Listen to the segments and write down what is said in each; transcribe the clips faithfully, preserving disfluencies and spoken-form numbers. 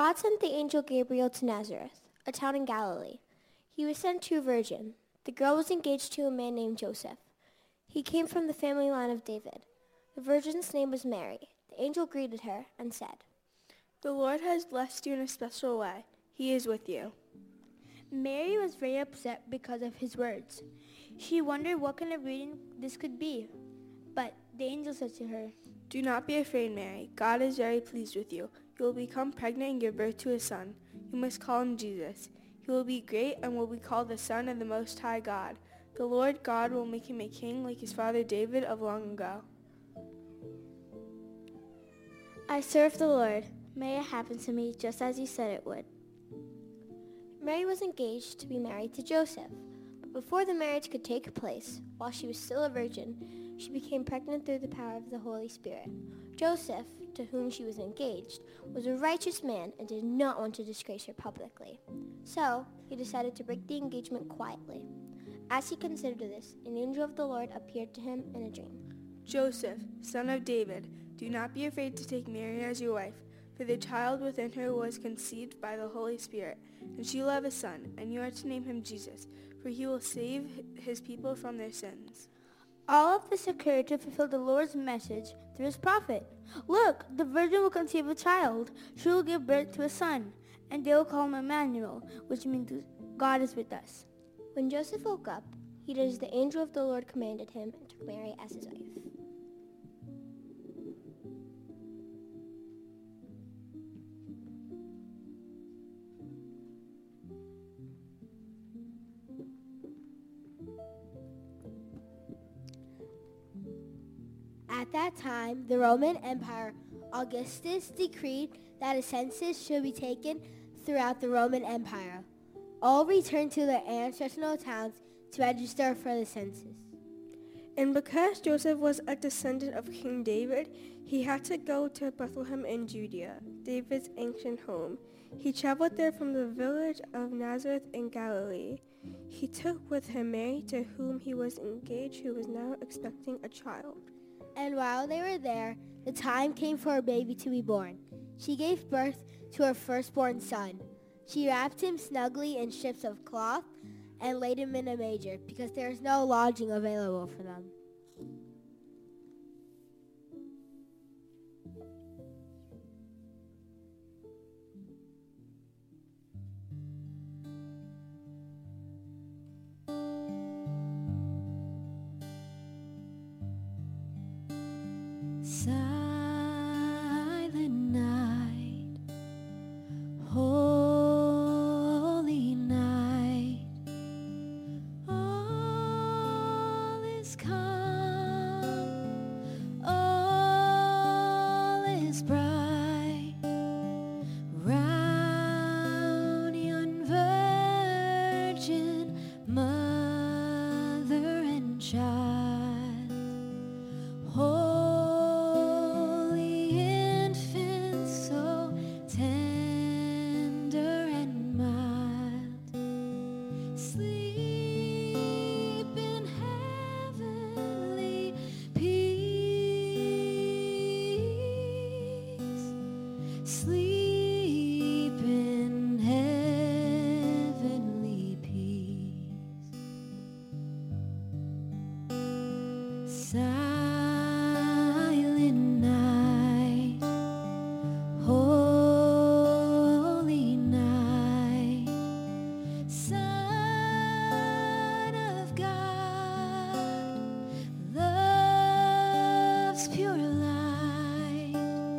God sent the angel Gabriel to Nazareth, a town in Galilee. He was sent to a virgin. The girl was engaged to a man named Joseph. He came from the family line of David. The virgin's name was Mary. The angel greeted her and said, "The Lord has blessed you in a special way. He is with you." Mary was very upset because of his words. She wondered what kind of greeting this could be. But the angel said to her, "Do not be afraid, Mary. God is very pleased with you. You will become pregnant and give birth to a son. You must call him Jesus. He will be great and will be called the Son of the Most High God. The Lord God will make him a king like his father David of long ago." "I serve the Lord. May it happen to me just as you said it would." Mary was engaged to be married to Joseph. But before the marriage could take place, while she was still a virgin, she became pregnant through the power of the Holy Spirit. Joseph, to whom she was engaged, was a righteous man and did not want to disgrace her publicly. So he decided to break the engagement quietly. As he considered this, an angel of the Lord appeared to him in a dream. "Joseph, son of David, do not be afraid to take Mary as your wife, for the child within her was conceived by the Holy Spirit, and she will have a son, and you are to name him Jesus, for he will save his people from their sins." All of this occurred to fulfill the Lord's message through his prophet. "Look, the virgin will conceive a child. She will give birth to a son, and they will call him Emmanuel, which means God is with us." When Joseph woke up, he did as the angel of the Lord commanded him and took Mary as his wife. At that time, the Roman Empire Augustus decreed that a census should be taken throughout the Roman Empire. All returned to their ancestral towns to register for the census. And because Joseph was a descendant of King David, he had to go to Bethlehem in Judea, David's ancient home. He traveled there from the village of Nazareth in Galilee. He took with him Mary, to whom he was engaged, who was now expecting a child. And while they were there, the time came for her baby to be born. She gave birth to her firstborn son. She wrapped him snugly in strips of cloth and laid him in a manger because there is no lodging available for them. Silent night, holy night, all is calm, all is bright, round yon virgin mother and child. Holy Sleep in heavenly peace. Silent night, holy night, Son of God, love's pure light.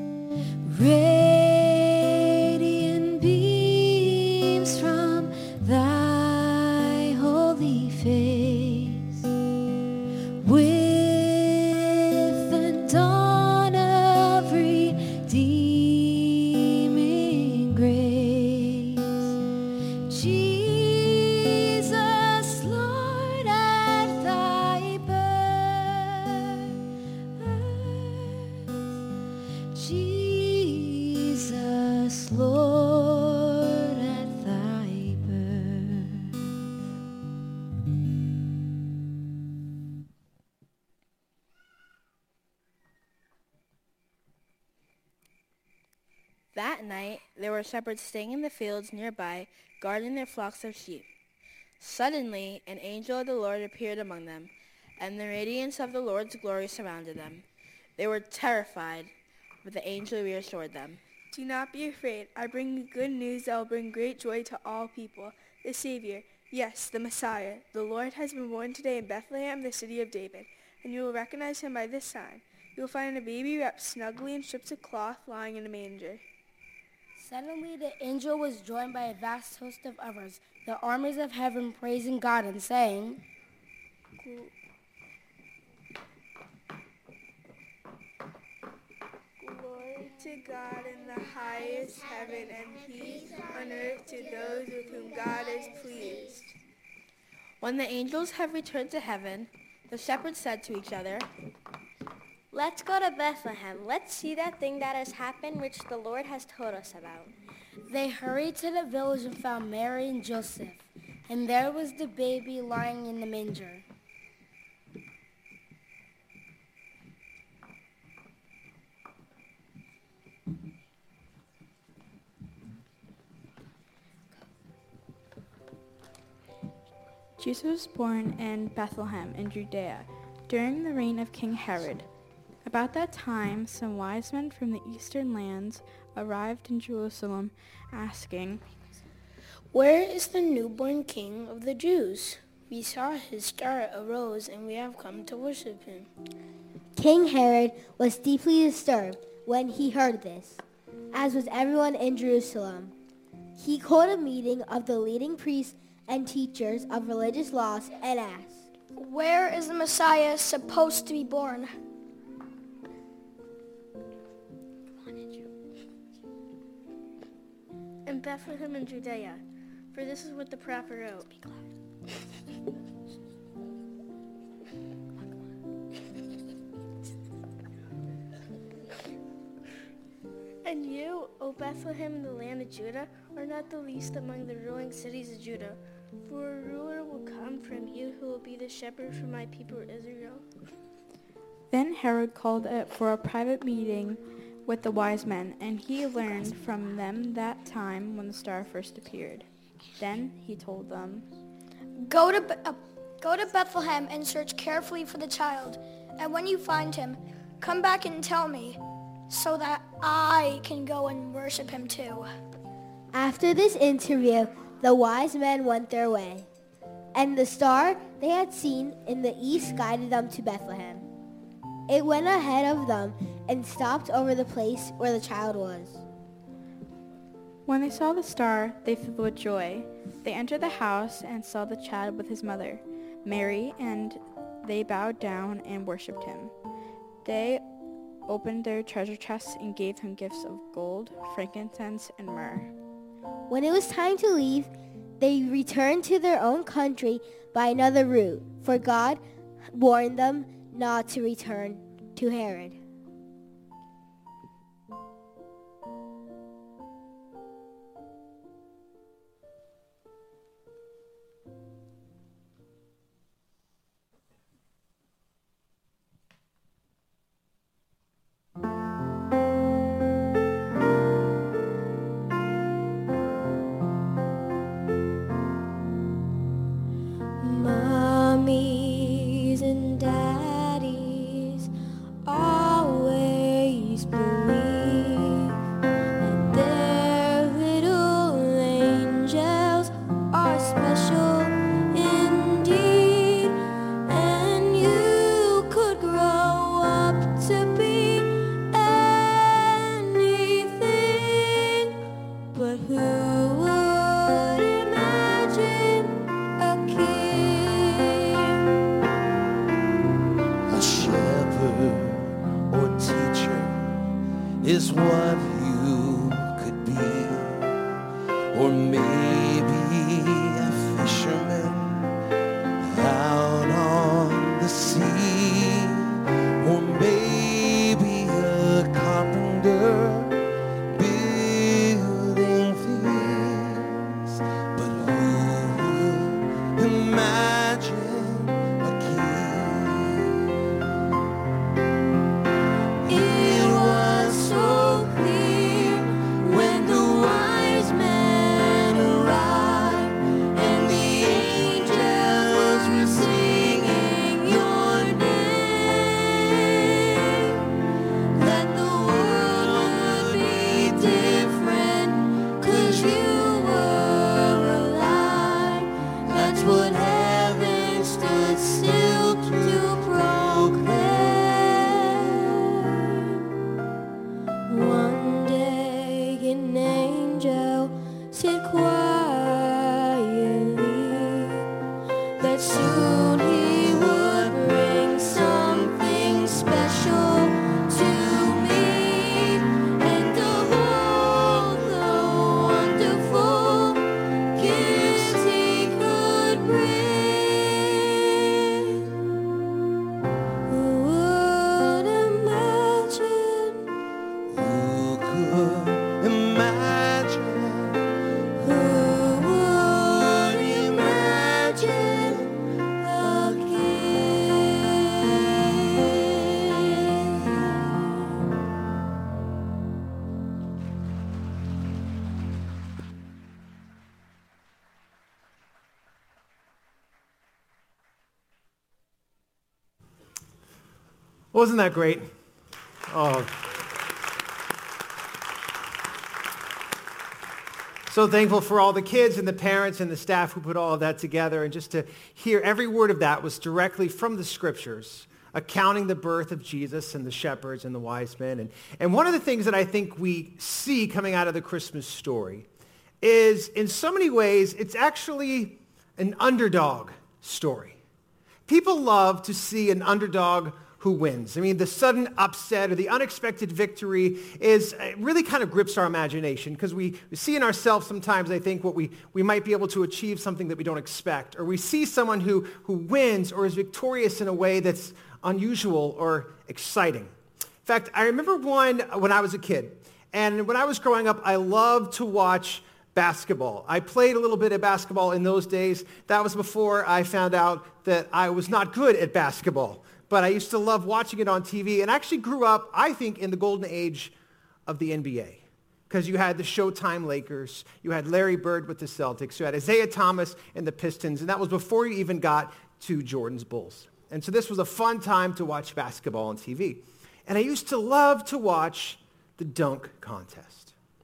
Radiant beams from thy holy face, with the dawn of redeeming grace. Jesus, Lord, at thy birth, Jesus, Lord, at thy birth. That night, there were shepherds staying in the fields nearby, guarding their flocks of sheep. Suddenly, an angel of the Lord appeared among them, and the radiance of the Lord's glory surrounded them. They were terrified, but the angel reassured them. Do not be afraid. I bring you good news that will bring great joy to all people. The Savior, yes, the Messiah, the Lord has been born today in Bethlehem, the city of David, and you will recognize him by this sign. You will find a baby wrapped snugly in strips of cloth lying in a manger. Suddenly the angel was joined by a vast host of others, the armies of heaven praising God and saying, Glory to God in the highest heaven, and peace on earth to those with whom God is pleased. When the angels had returned to heaven, the shepherds said to each other, Let's go to Bethlehem. Let's see that thing that has happened which the Lord has told us about. They hurried to the village and found Mary and Joseph, and there was the baby lying in the manger. Jesus was born in Bethlehem in Judea during the reign of King Herod. About that time, some wise men from the eastern lands arrived in Jerusalem asking, Where is the newborn king of the Jews? We saw his star arose and we have come to worship him. King Herod was deeply disturbed when he heard this, as was everyone in Jerusalem. He called a meeting of the leading priests and teachers of religious laws and asked, Where is the Messiah supposed to be born? In Bethlehem in Judea, for this is what the prophet wrote. And you, O Bethlehem in the land of Judah, are not the least among the ruling cities of Judah, for a ruler will come from you who will be the shepherd for my people Israel. Then Herod called for a private meeting with the wise men, and he learned from them that time when the star first appeared. Then he told them, Go to, Be- uh, go to Bethlehem and search carefully for the child, and when you find him, come back and tell me, so that I can go and worship him too. After this interview, the wise men went their way, and the star they had seen in the east guided them to Bethlehem. It went ahead of them and stopped over the place where the child was. When they saw the star, they filled with joy. They entered the house and saw the child with his mother, Mary, and they bowed down and worshipped him. They opened their treasure chests and gave him gifts of gold, frankincense, and myrrh. When it was time to leave, they returned to their own country by another route, for God warned them not to return to Herod. Mommies and daddies always believe that their little angels are special indeed, and you could grow up to be anything, but who would imagine a king? A shepherd or teacher is what you could be, or maybe a fisherman out on the sea, or maybe a carpenter building things. But who would imagine a king? It was so clear when the Wasn't that great? Oh. So thankful for all the kids and the parents and the staff who put all of that together, and just to hear every word of that was directly from the scriptures, accounting the birth of Jesus and the shepherds and the wise men. And, and one of the things that I think we see coming out of the Christmas story is, in so many ways, it's actually an underdog story. People love to see an underdog who wins. I mean, the sudden upset or the unexpected victory is it really kind of grips our imagination, because we see in ourselves sometimes, I think, what we, we might be able to achieve something that we don't expect, or we see someone who, who wins or is victorious in a way that's unusual or exciting. In fact, I remember one when I was a kid, and when I was growing up, I loved to watch basketball. I played a little bit of basketball in those days. That was before I found out that I was not good at basketball. But I used to love watching it on T V, and I actually grew up, I think, in the golden age of the N B A. Because you had the Showtime Lakers, you had Larry Bird with the Celtics, you had Isaiah Thomas and the Pistons, and that was before you even got to Jordan's Bulls. And so this was a fun time to watch basketball on T V. And I used to love to watch the dunk contest.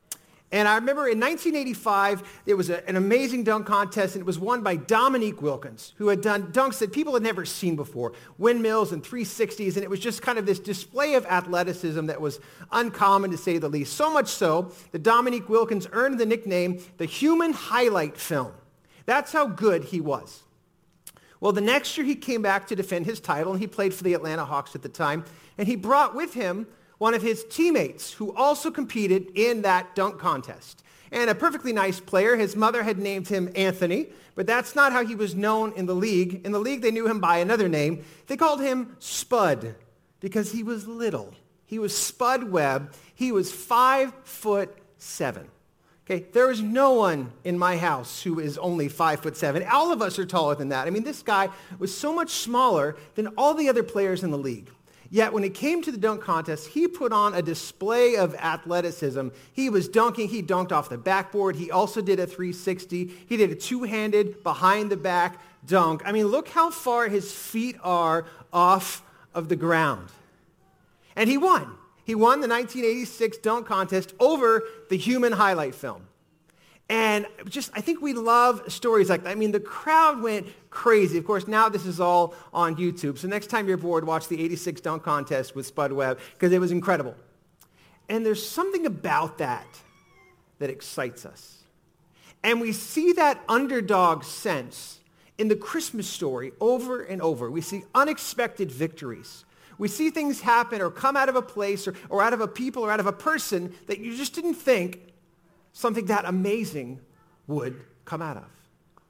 And I remember in nineteen eighty-five, there was a, an amazing dunk contest, and it was won by Dominique Wilkins, who had done dunks that people had never seen before, windmills and three sixties, and it was just kind of this display of athleticism that was uncommon, to say the least. So much so that Dominique Wilkins earned the nickname the human highlight film. That's how good he was. Well, the next year he came back to defend his title, and he played for the Atlanta Hawks at the time, and he brought with him one of his teammates who also competed in that dunk contest. And a perfectly nice player. His mother had named him Anthony, but that's not how he was known in the league. In the league, they knew him by another name. They called him Spud because he was little. He was Spud Webb. He was five foot seven. Okay, there is no one in my house who is only five foot seven. All of us are taller than that. I mean, this guy was so much smaller than all the other players in the league. Yet when it came to the dunk contest, he put on a display of athleticism. He was dunking. He dunked off the backboard. He also did a three sixty. He did a two-handed behind the back dunk. I mean, look how far his feet are off of the ground. And he won. He won the nineteen eighty-six dunk contest over the human highlight film. And just, I think we love stories like that. I mean, the crowd went crazy. Of course, now this is all on YouTube. So next time you're bored, watch the eighty-six dunk contest with Spud Webb, because it was incredible. And there's something about that that excites us. And we see that underdog sense in the Christmas story over and over. We see unexpected victories. We see things happen or come out of a place or, or out of a people or out of a person that you just didn't think something that amazing would come out of.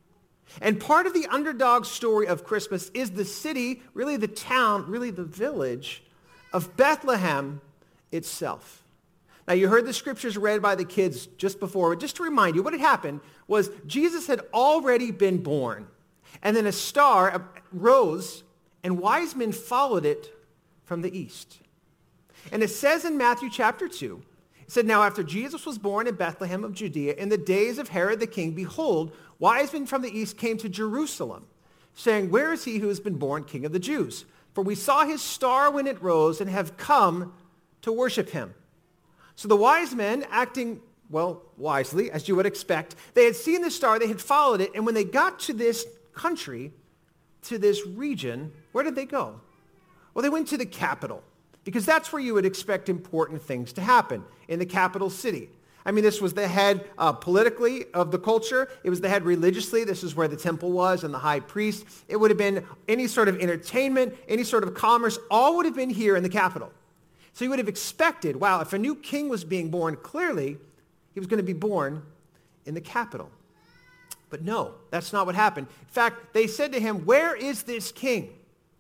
And part of the underdog story of Christmas is the city, really the town, really the village of Bethlehem itself. Now, you heard the scriptures read by the kids just before, but just to remind you, what had happened was Jesus had already been born, and then a star rose, and wise men followed it from the east. And it says in Matthew chapter two, it said, now after Jesus was born in Bethlehem of Judea, in the days of Herod the king, behold, wise men from the east came to Jerusalem, saying, where is he who has been born king of the Jews? For we saw his star when it rose and have come to worship him. So the wise men, acting, well, wisely, as you would expect, they had seen the star, they had followed it, and when they got to this country, to this region, where did they go? Well, they went to the capital, because that's where you would expect important things to happen, in the capital city. I mean, this was the head uh, politically of the culture. It was the head religiously. This is where the temple was and the high priest. It would have been any sort of entertainment, any sort of commerce, all would have been here in the capital. So you would have expected, wow, if a new king was being born, clearly he was going to be born in the capital. But no, that's not what happened. In fact, they said to him, where is this king?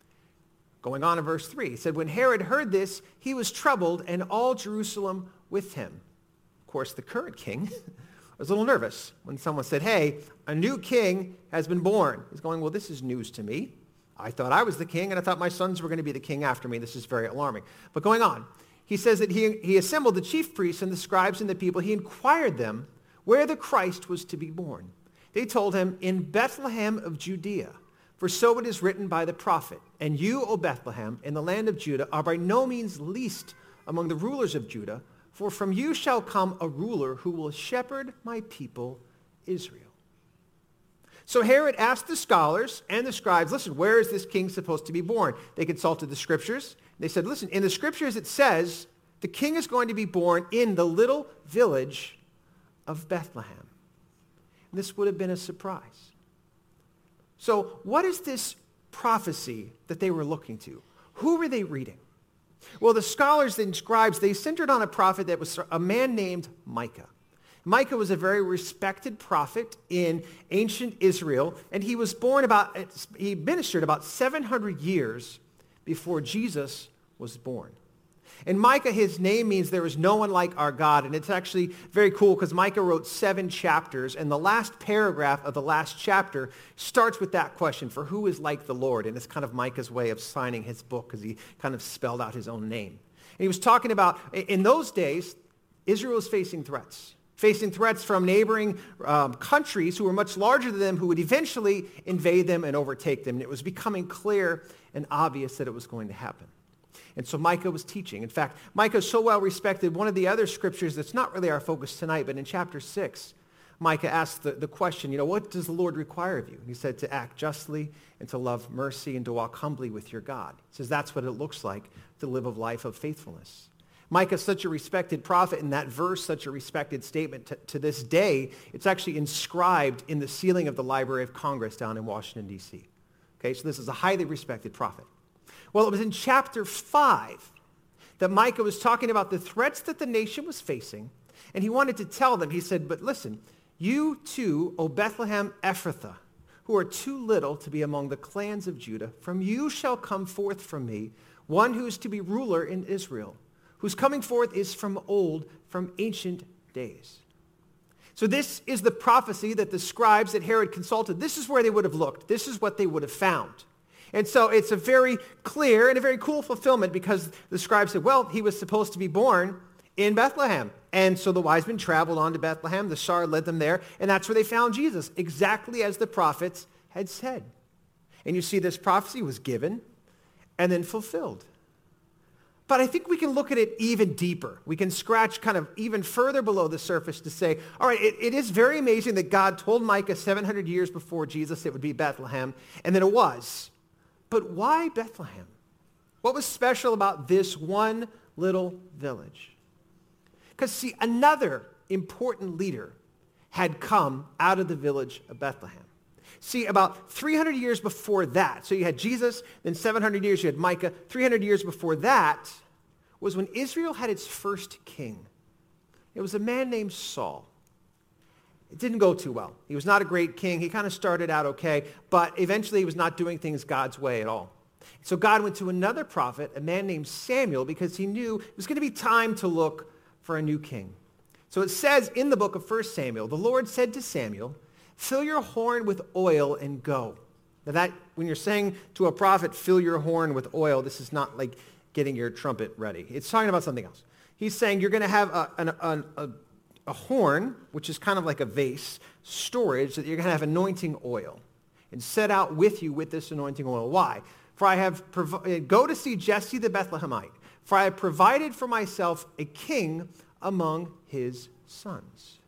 Going on in verse three, it said, when Herod heard this, he was troubled, and all Jerusalem with him. Of course, the current king was a little nervous when someone said, hey, a new king has been born. He's going, well, this is news to me. I thought I was the king, and I thought my sons were going to be the king after me. This is very alarming. But going on, he says that he, he assembled the chief priests and the scribes and the people. He inquired them where the Christ was to be born. They told him, in Bethlehem of Judea, For so it is written by the prophet, and you, O Bethlehem, in the land of Judah, are by no means least among the rulers of Judah, for from you shall come a ruler who will shepherd my people Israel. So Herod asked the scholars and the scribes, listen, where is this king supposed to be born? They consulted the scriptures. They said, listen, in the scriptures it says the king is going to be born in the little village of Bethlehem. And this would have been a surprise. So what is this prophecy that they were looking to? Who were they reading? Well, the scholars and scribes, they centered on a prophet that was a man named Micah. Micah was a very respected prophet in ancient Israel, and he was born about, he ministered about seven hundred years before Jesus was born. And Micah, his name means there is no one like our God. And it's actually very cool because Micah wrote seven chapters. And the last paragraph of the last chapter starts with that question, for who is like the Lord? And it's kind of Micah's way of signing his book because he kind of spelled out his own name. And he was talking about, in those days, Israel was facing threats. Facing threats from neighboring um, countries who were much larger than them, who would eventually invade them and overtake them. And it was becoming clear and obvious that it was going to happen. And so Micah was teaching. In fact, Micah is so well respected. One of the other scriptures that's not really our focus tonight, but in chapter six, Micah asked the, the question, you know, what does the Lord require of you? He said to act justly and to love mercy and to walk humbly with your God. He says that's what it looks like to live a life of faithfulness. Micah is such a respected prophet, in that verse, such a respected statement. To, to this day, it's actually inscribed in the ceiling of the Library of Congress down in Washington, D C Okay, so this is a highly respected prophet. Well, it was in chapter five that Micah was talking about the threats that the nation was facing, and he wanted to tell them, he said, but listen, you too, O Bethlehem Ephrathah, who are too little to be among the clans of Judah, from you shall come forth from me one who is to be ruler in Israel, whose coming forth is from old, from ancient days. So this is the prophecy that the scribes that Herod consulted, this is where they would have looked. This is what they would have found. And so it's a very clear and a very cool fulfillment because the scribes said, well, he was supposed to be born in Bethlehem. And so the wise men traveled on to Bethlehem. The star led them there. And that's where they found Jesus, exactly as the prophets had said. And you see this prophecy was given and then fulfilled. But I think we can look at it even deeper. We can scratch kind of even further below the surface to say, all right, it, it is very amazing that God told Micah seven hundred years before Jesus it would be Bethlehem, and then it was. But why Bethlehem? What was special about this one little village? Because, see, another important leader had come out of the village of Bethlehem. See, about three hundred years before that, so you had Jesus, then seven hundred years, you had Micah. three hundred years before that was when Israel had its first king. It was a man named Saul. It didn't go too well. He was not a great king. He kind of started out okay, but eventually he was not doing things God's way at all. So God went to another prophet, a man named Samuel, because he knew it was going to be time to look for a new king. So it says in the book of First Samuel, the Lord said to Samuel, fill your horn with oil and go. Now that, when you're saying to a prophet, fill your horn with oil, this is not like getting your trumpet ready. It's talking about something else. He's saying you're going to have a, an, a, a, a horn, which is kind of like a vase, storage, that you're going to have anointing oil and set out with you with this anointing oil. Why? For I have, provi- go to see Jesse the Bethlehemite, for I have provided for myself a king among his sons.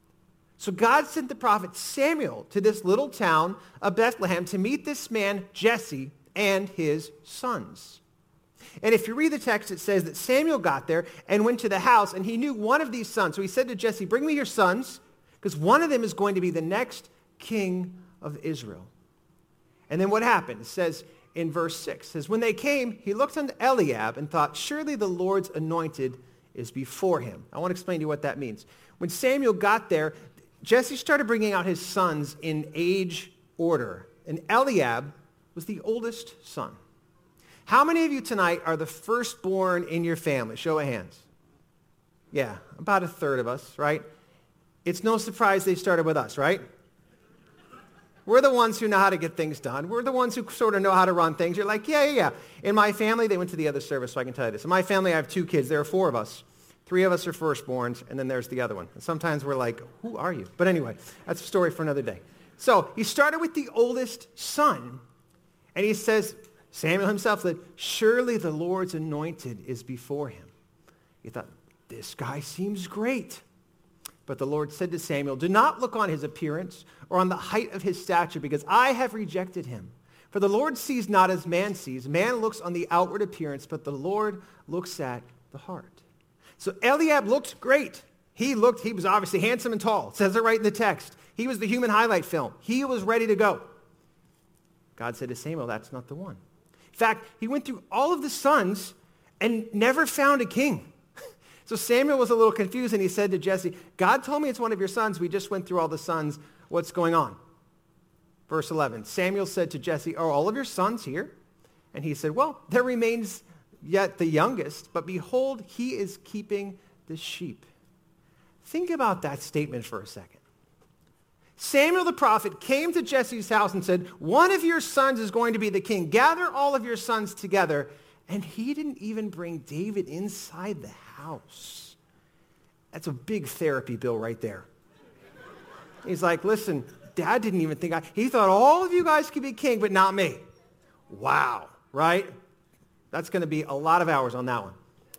So God sent the prophet Samuel to this little town of Bethlehem to meet this man, Jesse, and his sons. And if you read the text, it says that Samuel got there and went to the house, and he knew one of these sons. So he said to Jesse, bring me your sons, because one of them is going to be the next king of Israel. And then what happened? It says in verse six, it says, when they came, he looked unto Eliab and thought, surely the Lord's anointed is before him. I want to explain to you what that means. When Samuel got there, Jesse started bringing out his sons in age order, and Eliab was the oldest son. How many of you tonight are the firstborn in your family? Show of hands. Yeah, about a third of us, right? It's no surprise they started with us, right? We're the ones who know how to get things done. We're the ones who sort of know how to run things. You're like, yeah, yeah, yeah. In my family, they went to the other service, so I can tell you this. In my family, I have two kids. There are four of us. Three of us are firstborns, and then there's the other one. And sometimes we're like, who are you? But anyway, that's a story for another day. So he started with the oldest son, And he says, Samuel himself said, surely the Lord's anointed is before him. He thought, this guy seems great. But the Lord said to Samuel, do not look on his appearance or on the height of his stature, because I have rejected him. For the Lord sees not as man sees. Man looks on the outward appearance, but the Lord looks at the heart. So Eliab looked great. He looked, he was obviously handsome and tall. It says it right in the text. He was the human highlight film. He was ready to go. God said to Samuel, that's not the one. In fact, he went through all of the sons and never found a king. So Samuel was a little confused, and he said to Jesse, God told me it's one of your sons. We just went through all the sons. What's going on? Verse eleven, Samuel said to Jesse, are all of your sons here? And he said, well, there remains yet the youngest, but behold, he is keeping the sheep. Think about that statement for a second. Samuel the prophet came to Jesse's house and said, one of your sons is going to be the king. Gather all of your sons together. And he didn't even bring David inside the house. That's a big therapy bill right there. He's like, listen, Dad didn't even think I, he thought all of you guys could be king, but not me. Wow, right? That's going to be a lot of hours on that one.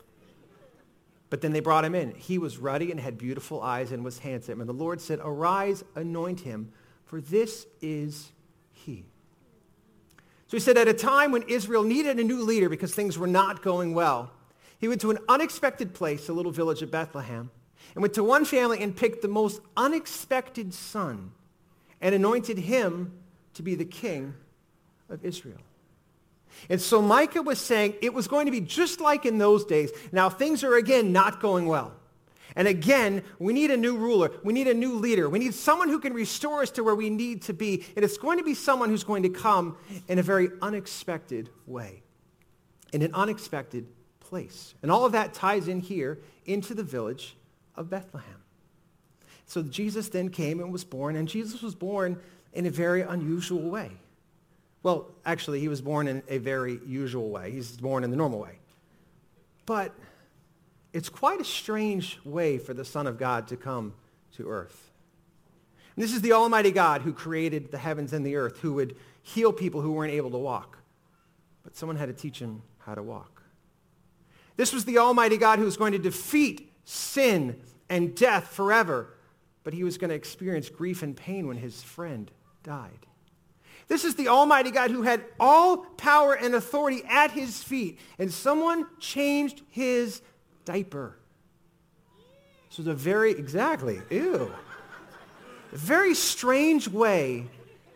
But then they brought him in. He was ruddy and had beautiful eyes and was handsome. And the Lord said, arise, anoint him, for this is he. So he said, at a time when Israel needed a new leader because things were not going well, he went to an unexpected place, a little village of Bethlehem, and went to one family and picked the most unexpected son and anointed him to be the king of Israel. And so Micah was saying it was going to be just like in those days. Now things are again not going well. And again, we need a new ruler. We need a new leader. We need someone who can restore us to where we need to be. And it's going to be someone who's going to come in a very unexpected way, in an unexpected place. And all of that ties in here into the village of Bethlehem. So Jesus then came and was born, and Jesus was born in a very unusual way. Well, actually, he was born in a very usual way. He's born in the normal way. But it's quite a strange way for the Son of God to come to earth. And this is the Almighty God who created the heavens and the earth, who would heal people who weren't able to walk. But someone had to teach him how to walk. This was the Almighty God who was going to defeat sin and death forever. But he was going to experience grief and pain when his friend died. This is the Almighty God who had all power and authority at his feet, and someone changed his diaper. This was a very, exactly, ew. A very strange way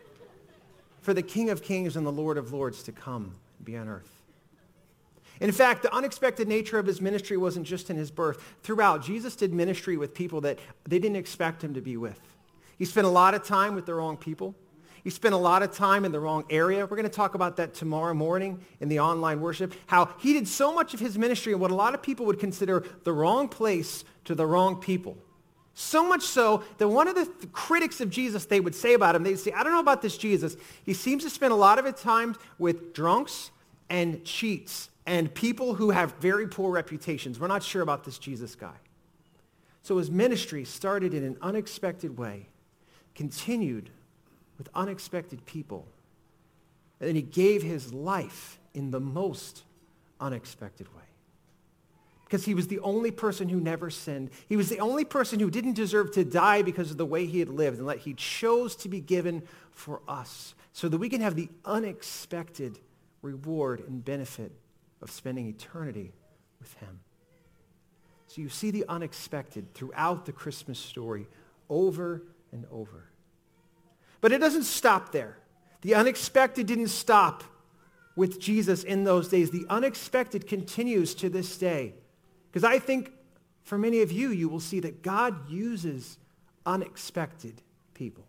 for the King of Kings and the Lord of Lords to come and be on earth. In fact, the unexpected nature of his ministry wasn't just in his birth. Throughout, Jesus did ministry with people that they didn't expect him to be with. He spent a lot of time with the wrong people. He spent a lot of time in the wrong area. We're going to talk about that tomorrow morning in the online worship, how he did so much of his ministry in what a lot of people would consider the wrong place to the wrong people. So much so that one of the th- critics of Jesus, they would say about him, they'd say, I don't know about this Jesus. He seems to spend a lot of his time with drunks and cheats and people who have very poor reputations. We're not sure about this Jesus guy. So his ministry started in an unexpected way, continued with unexpected people, and then he gave his life in the most unexpected way. Because he was the only person who never sinned. He was the only person who didn't deserve to die because of the way he had lived, and that he chose to be given for us so that we can have the unexpected reward and benefit of spending eternity with him. So you see the unexpected throughout the Christmas story over and over. But it doesn't stop there. The unexpected didn't stop with Jesus in those days. The unexpected continues to this day. Because I think for many of you, you will see that God uses unexpected people.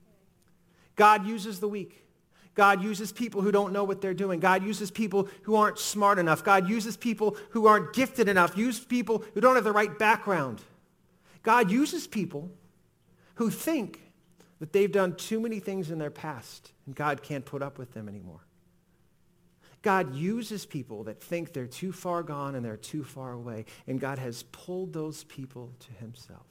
God uses the weak. God uses people who don't know what they're doing. God uses people who aren't smart enough. God uses people who aren't gifted enough. Uses people who don't have the right background. God uses people who think that they've done too many things in their past and God can't put up with them anymore. God uses people that think they're too far gone and they're too far away, and God has pulled those people to himself.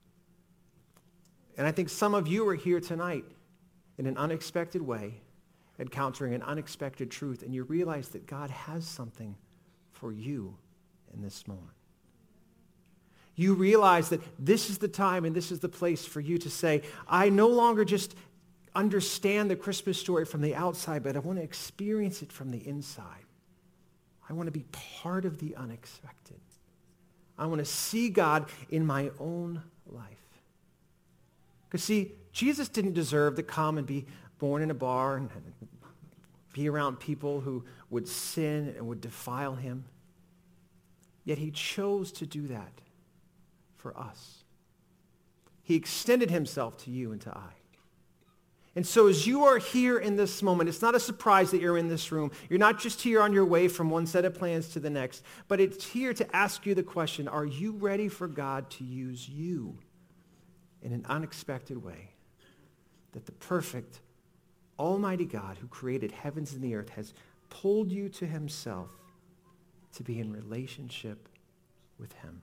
And I think some of you are here tonight in an unexpected way, encountering an unexpected truth, and you realize that God has something for you in this moment. You realize that this is the time and this is the place for you to say, I no longer just understand the Christmas story from the outside, but I want to experience it from the inside. I want to be part of the unexpected. I want to see God in my own life. Because see, Jesus didn't deserve to come and be born in a bar and be around people who would sin and would defile him. Yet he chose to do that for us. He extended himself to you and to I. And so as you are here in this moment, it's not a surprise that you're in this room. You're not just here on your way from one set of plans to the next, but it's here to ask you the question, are you ready for God to use you in an unexpected way? That the perfect, almighty God who created heavens and the earth has pulled you to himself to be in relationship with him.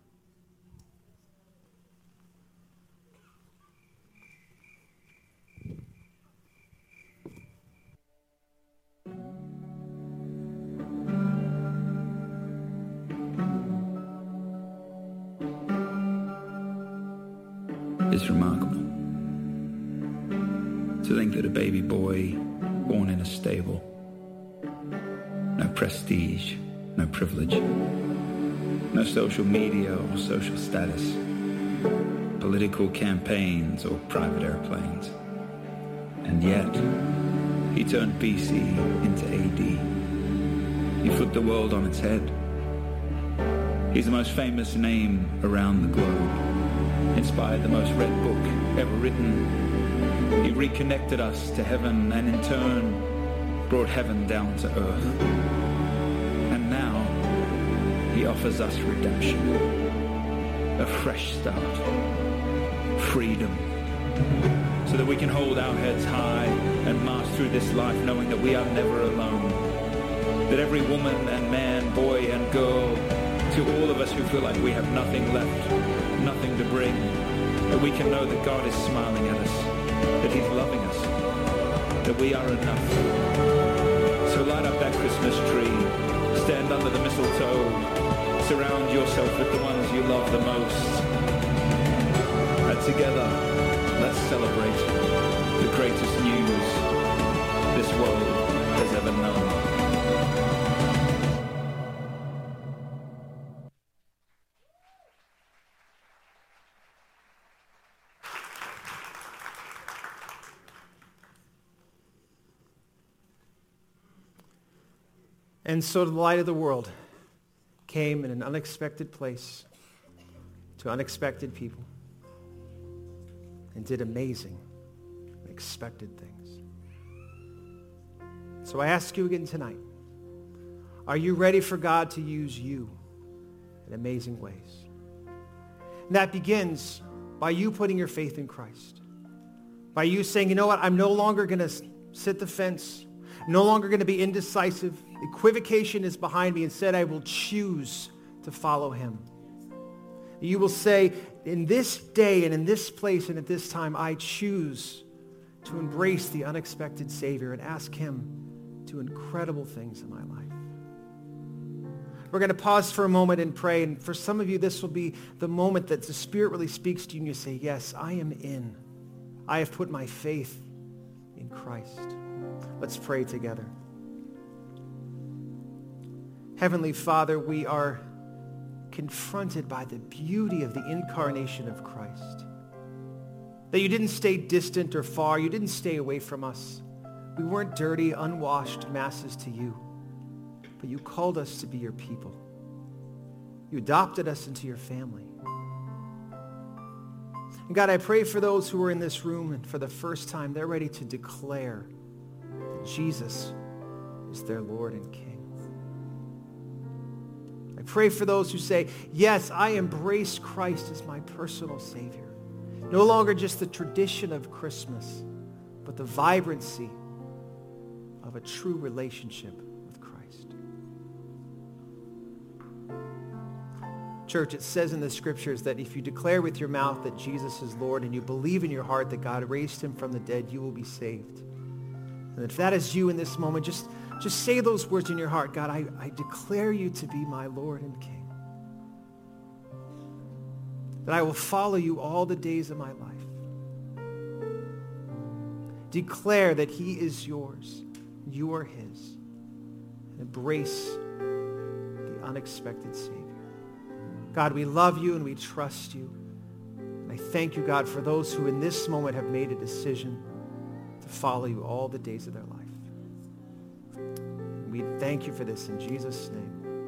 It's remarkable to think that a baby boy born in a stable, no prestige, no privilege, no social media or social status, political campaigns or private airplanes, and yet he turned B C into A D. He flipped the world on its head. He's the most famous name around the globe. Inspired the most read book ever written. He reconnected us to heaven and in turn brought heaven down to earth. And now he offers us redemption, a fresh start, freedom, so that we can hold our heads high and march through this life knowing that we are never alone. That every woman and man, boy and girl, to all of us who feel like we have nothing left, nothing to bring, that we can know that God is smiling at us, that he's loving us, that we are enough. So light up that Christmas tree, stand under the mistletoe, surround yourself with the ones you love the most, and together, let's celebrate the greatest news this world has ever known. And so the light of the world came in an unexpected place to unexpected people and did amazing, unexpected things. So I ask you again tonight, are you ready for God to use you in amazing ways? And that begins by you putting your faith in Christ. By you saying, you know what, I'm no longer going to sit the fence, no longer going to be indecisive. Equivocation is behind me. Instead, I will choose to follow him. You will say, in this day and in this place and at this time, I choose to embrace the unexpected Savior and ask him to do incredible things in my life. We're going to pause for a moment and pray. And for some of you, this will be the moment that the Spirit really speaks to you and you say, yes, I am in. I have put my faith in Christ. Let's pray together. Heavenly Father, we are confronted by the beauty of the incarnation of Christ. That you didn't stay distant or far. You didn't stay away from us. We weren't dirty, unwashed masses to you. But you called us to be your people. You adopted us into your family. And God, I pray for those who are in this room and for the first time, they're ready to declare that Jesus is their Lord and King. I pray for those who say, yes, I embrace Christ as my personal Savior. No longer just the tradition of Christmas, but the vibrancy of a true relationship with Christ. Church, it says in the scriptures that if you declare with your mouth that Jesus is Lord and you believe in your heart that God raised him from the dead, you will be saved. And if that is you in this moment, just, just say those words in your heart. God, I, I declare you to be my Lord and King. That I will follow you all the days of my life. Declare that he is yours. You are his. And embrace the unexpected Savior. God, we love you and we trust you. And I thank you, God, for those who in this moment have made a decision to follow you all the days of their life. And we thank you for this in Jesus' name.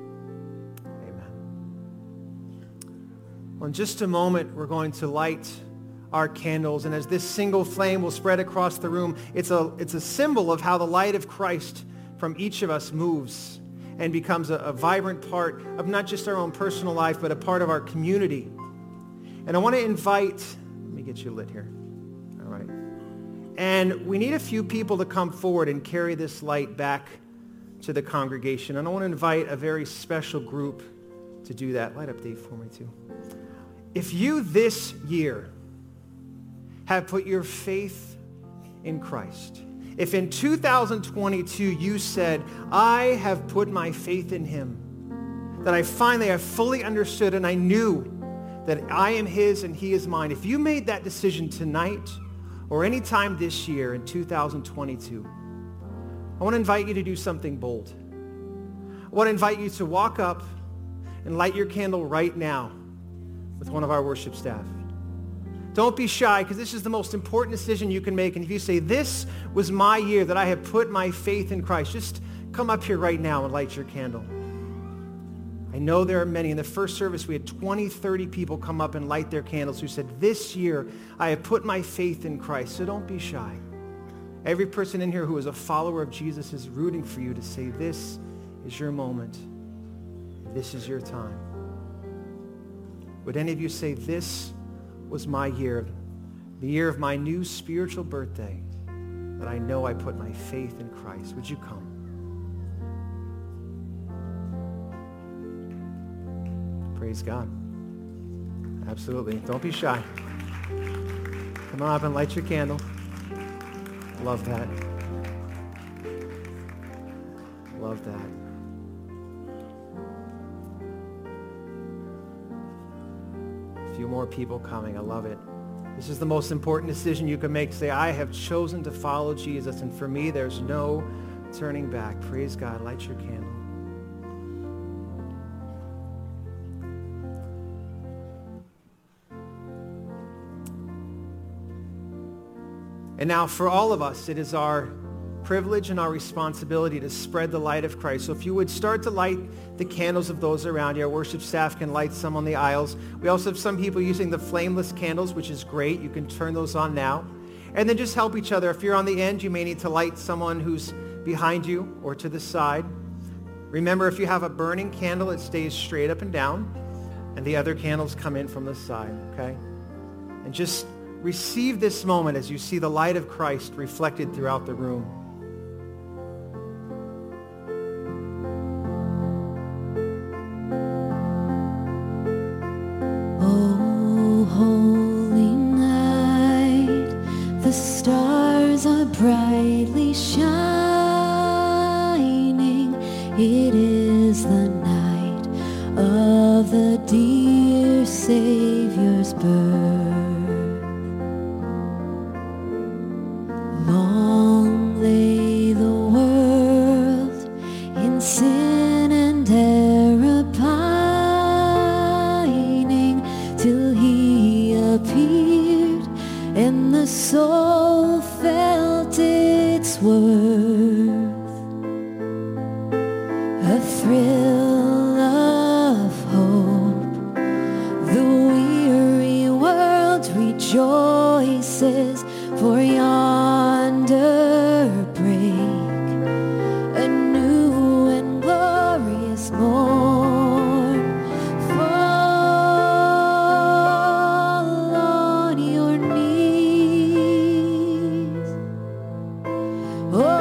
Well, in just a moment, we're going to light our candles. And as this single flame will spread across the room, it's a, it's a symbol of how the light of Christ from each of us moves and becomes a, a vibrant part of not just our own personal life, but a part of our community. And I want to invite, let me get you lit here. All right. And we need a few people to come forward and carry this light back to the congregation. And I want to invite a very special group to do that. Light up Dave for me too. If you this year have put your faith in Christ, if in two thousand twenty-two you said, I have put my faith in him, that I finally have fully understood and I knew that I am his and he is mine. If you made that decision tonight or any time this year in two thousand twenty-two, I want to invite you to do something bold. I want to invite you to walk up and light your candle right now with one of our worship staff. Don't be shy, because this is the most important decision you can make. And if you say, this was my year that I have put my faith in Christ, just come up here right now and light your candle. I know there are many. In the first service, we had twenty, thirty people come up and light their candles who said, this year I have put my faith in Christ. So don't be shy. Every person in here who is a follower of Jesus is rooting for you to say, this is your moment. This is your time. Would any of you say, this was my year, the year of my new spiritual birthday, that I know I put my faith in Christ? Would you come? Praise God. Absolutely. Don't be shy. Come on up and light your candle. Love that. Love that. A few more people coming. I love it. This is the most important decision you can make. Say, I have chosen to follow Jesus, and for me, there's no turning back. Praise God. Light your candle. And now for all of us, it is our privilege and our responsibility to spread the light of Christ. So if you would start to light the candles of those around you, our worship staff can light some on the aisles. We also have some people using the flameless candles, which is great. You can turn those on now. And then just help each other. If you're on the end, you may need to light someone who's behind you or to the side. Remember, if you have a burning candle, it stays straight up and down, and the other candles come in from the side, okay? And just receive this moment as you see the light of Christ reflected throughout the room. Oh, holy night, the stars are brightly shining. It is the night of the dear Savior's birth. Long lay the world in sin and error pining, till he appeared and the soul felt its worth. A thrill of hope, the weary world rejoices, for yonder break a new and glorious morn. Fall on your knees. Oh,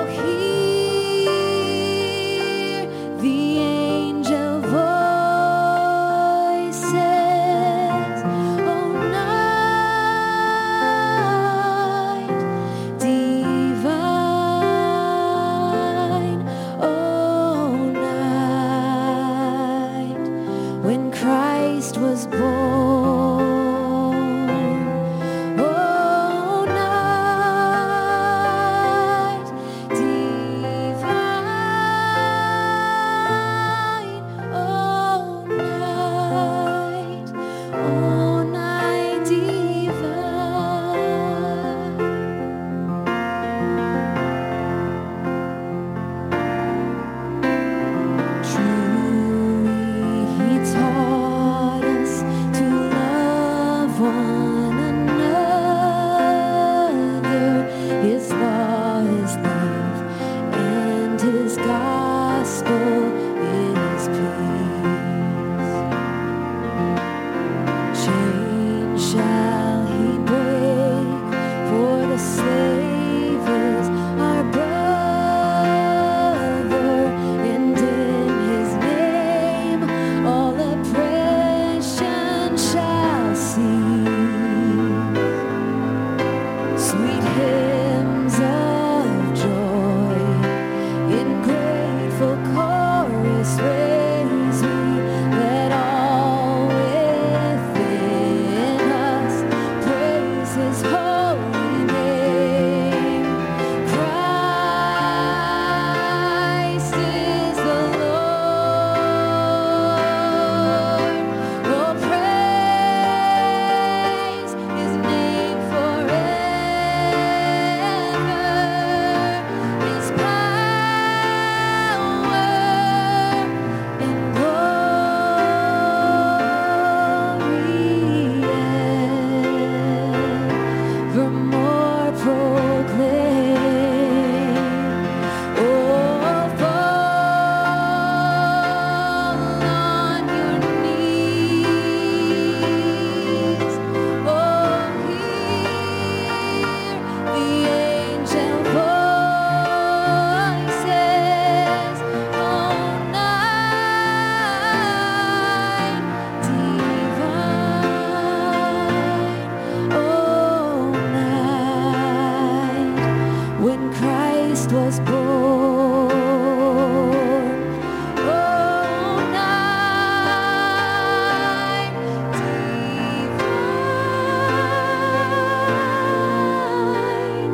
Christ was born. Oh, night divine.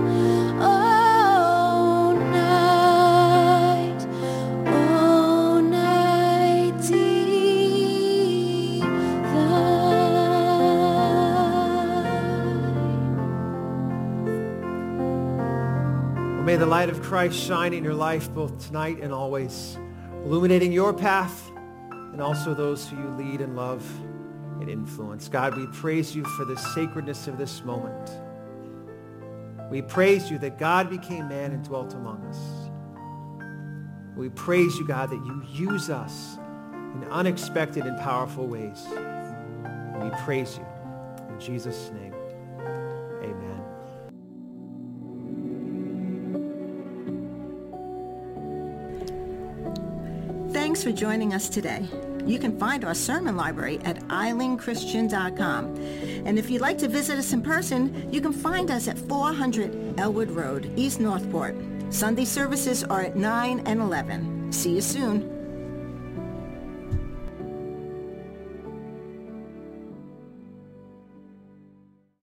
Oh, night. Oh, night divine. May the light of Christ shine in your life both tonight and always, illuminating your path and also those who you lead and love and influence. God, we praise you for the sacredness of this moment. We praise you that God became man and dwelt among us. We praise you, God, that you use us in unexpected and powerful ways. We praise you. In Jesus' name, amen. Thanks for joining us today. You can find our sermon library at eileen christian dot com. And if you'd like to visit us in person, you can find us at four hundred Elwood Road, East Northport. Sunday services are at nine and eleven. See you soon.